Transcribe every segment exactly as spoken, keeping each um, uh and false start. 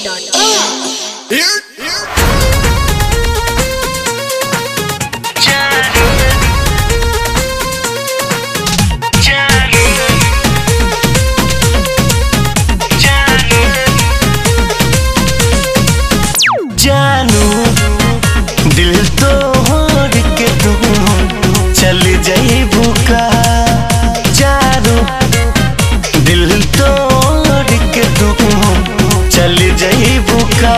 Dot com. जानू दिल तोड़ के तू चल जाइबू का, जानू दिल तोड़ के तू चल जाइबू का।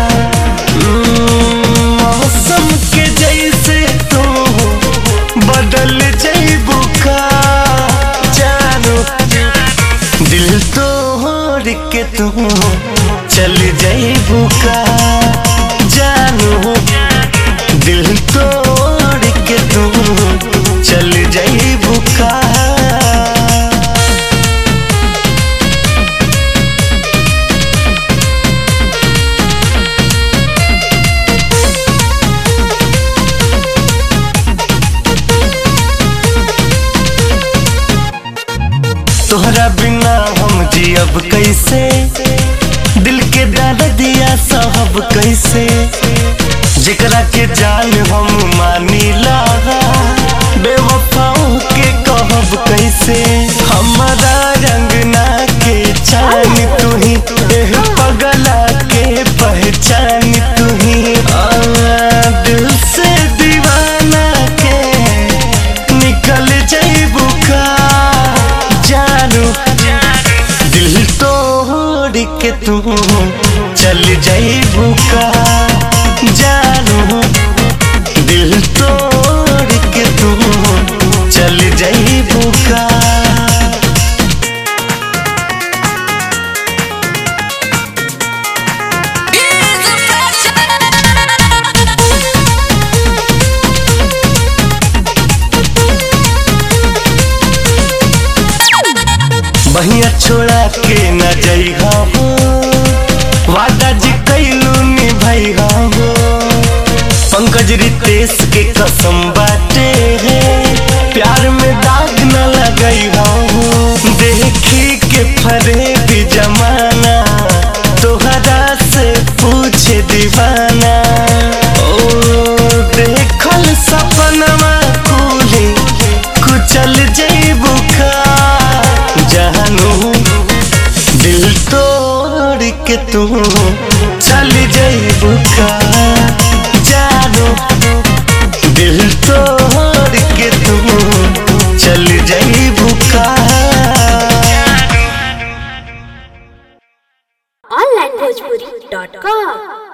मौसम के जैसे तू बदल जाइबू का, जानू दिल तोड़ के तू चल जाइबू का, जानू दिल तोड़ के तू चल जाइबू का। तोहरा बिना हम जियब कैसे, दिल के दर्द दिया साहब कैसे, जेकरा के जान हम मानी लागा बेवफाओं के कहब कैसे। हमारा रंगना के चान तू ही, एह पगला के पहचान तू ही, दिल से दीवाना के निकल जाइबू का, जानू दिल तोड़ के तू चल जाइबू का, जानू दिल तोड़ के तू चल जाइबू का। बहिया छोड़ा के न जइहा हो, वादा जी कैलू निभइहा हो, पंकज रितेश के कसम बाटे है, प्यार में दाग न लगइहा हो। देखी के फरे भी जमाना, तोहरा से पूछे दीवाना, ओ देखल सपनमा कुली कुचल जइबू का, जानू दिल तोड़ के तू चल जाइबू का, जानू दिल तोड़ के तू चल जाइबू का। Online Bhojpuri dot com.